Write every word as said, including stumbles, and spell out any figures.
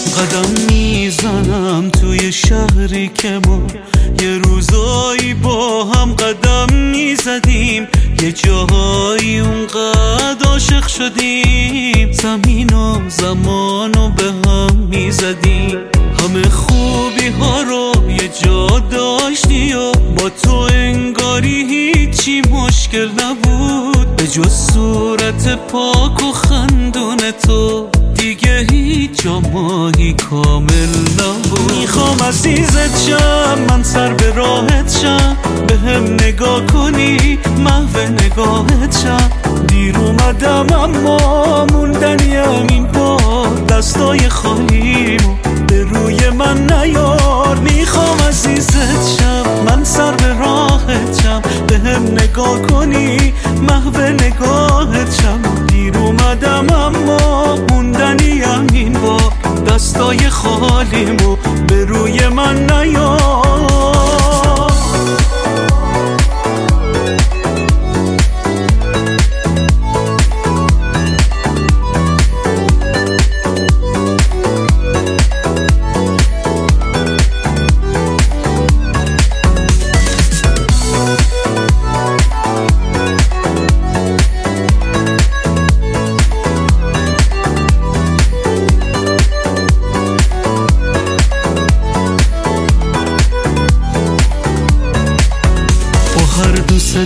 قدم میزنم توی شهری که ما یه روزایی با هم قدم میزدیم، یه جاهایی اونقدر عاشق شدیم، زمین و زمان رو به هم میزدیم. همه خوبی ها رو یه جا داشتی و با تو انگاری هیچی مشکل نبود، به جز صورت پاک و خندون تو دیگه هیچ جا ماهی کامل نبود. میخوام عزیزت شم، من سر به راحت شم، به هم نگاه کنی محو نگاهت شم. دیر اومدم اما موندنیم این بار، دستای خالیمو به روی من نیار. میخوام عزیزت شم، من سر به راحت شم، به هم نگاه کنی محو نگاهت شم. دیر اومدم اما موندنیم این بار، دستای خالیمو به روی من نیار.